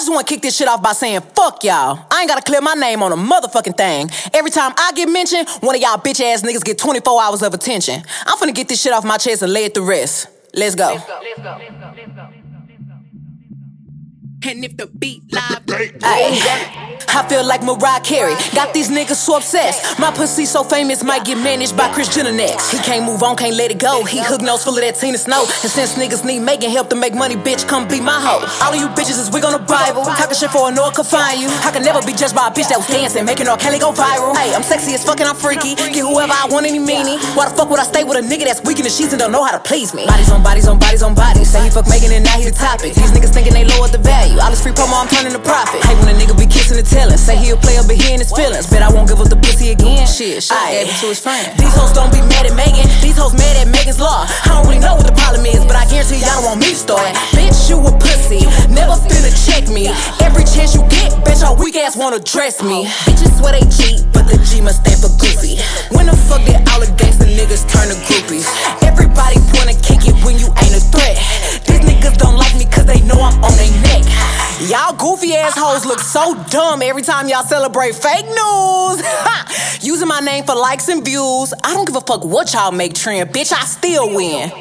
just wanna kick this shit off by saying, fuck y'all. I ain't gotta clear my name on a motherfucking thing. Every time I get mentioned, one of y'all bitch ass niggas get 24 hours of attention. I'm finna get this shit off my chest and lay it to rest. Let's go. And if the beat live, I feel like Mariah Carey. Got these niggas so obsessed. My pussy so famous, might get managed by Kris Jenner next. He can't move on, can't let it go. He hook nose full of that Tina Snow. And since niggas need making help to make money, bitch, come be my hoe. All of you bitches is wig on the Bible. Talking shit for a no one can find you. I can never be judged by a bitch that was dancing, making R. Kelly go viral. Hey, I'm sexy as fuck and I'm freaky. Get whoever I want, any meanie. Why the fuck would I stay with a nigga that's weak in the sheets and don't know how to please me? Bodies on bodies on bodies on bodies. Say he fuck making it, now he the topic. These niggas thinking they lowered the value. All this free promo, I'm turning to profit. Hey, when a nigga be kissing and telling, say he'll play up, but he in his feelings. Bet I won't give up the pussy again. Shit, gave it to his friend. These hoes don't be mad at Megan. These hoes mad at Megan's law. I don't really know what the problem is, but I guarantee y'all don't want me to start. Bitch, you a pussy. Never finna check me. Every chance you get, bitch, your weak ass wanna dress me. Bitches swear they cheat, but the G must stand for goofy. When the fuck did all the gangsta niggas turn to groupies? Everybody wanna kick it when you ain't a threat. These niggas don't like me cause they know I'm on their neck. Y'all goofy assholes look so dumb every time y'all celebrate fake news. Using my name for likes and views. I don't give a fuck what y'all make trend, bitch, I still win.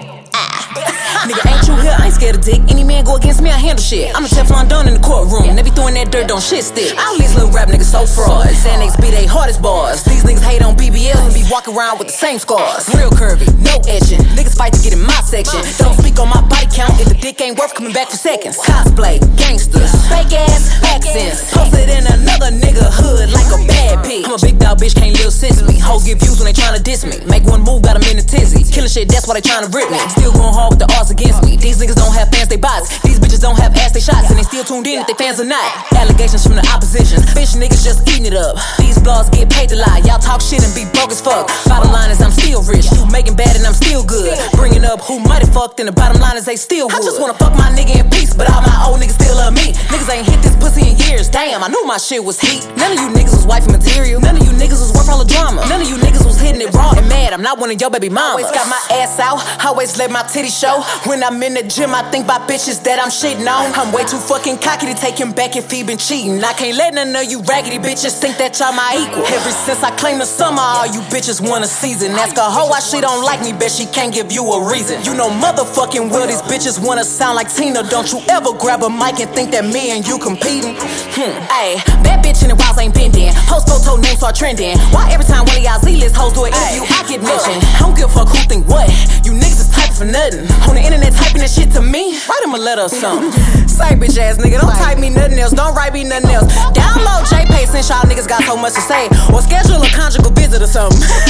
Nigga, ain't you here? I ain't scared of dick. Any man go against me, I handle shit. I'm a Teflon Don in the courtroom. They be throwing that dirt, don't shit stick. All these little rap niggas so frauds. Xanax be they hardest bars. These niggas hate on BBLs and be walking around with the same scars. Real curvy, no etching. Niggas fight to get in my section. Don't speak on my body count if the dick ain't worth coming back for seconds. Cosplay, gangsters, fake ass accents. Posted in another nigga hood like a bad pig. I'm a big dog bitch, can't live since me. Hoes get views when they tryna diss me. Make one move, got 'em in the tizzy. Killing shit, that's why they tryna rip me. Still going hard with the odds against me. These niggas don't have fans, they bots. These bitches don't have ass, they shots. And they still tuned in if they fans or not. Allegations from the opposition. Bitch niggas just eating it up. These blogs get paid to lie. Y'all talk shit and be broke as fuck. Bottom line is I'm still rich. You making bad and I'm still good. Bringing up who might have fucked and the bottom line is they still would. I just wanna fuck my nigga in peace, but all my old niggas still love me. Niggas ain't hit this pussy in years. Damn, I knew my shit was heat. None of you niggas was wifey material. None of you niggas was worth all the drama. None of you niggas was hitting it raw and mad. I'm not one of your baby mamas. Always got my ass out. Always let my titties show. When I'm in the gym, I think about bitches that I'm shitting on. I'm way too fucking cocky to take him back if he been cheating. I can't let none of you raggedy bitches think that y'all my equal. Ever since I claimed the summer, all you bitches want a season. Ask a hoe why she don't like me, bet she can't give you a reason. You know motherfucking well these bitches wanna sound like Tina. Don't you ever grab a mic and think that me and you competing. Ayy, bad bitch in the wilds ain't been in. Post photo names start trending. Why every time one of y'all Z-list hoes do an interview, I get mentioned? I don't give a fuck who think what. You niggas is typing for nothing. On the internet typing that shit to me. Write him a letter or something. Say bitch ass nigga, don't type me nothing else. Don't write me nothing else. Download JPay since y'all niggas got so much to say. Or schedule a conjugal visit or something.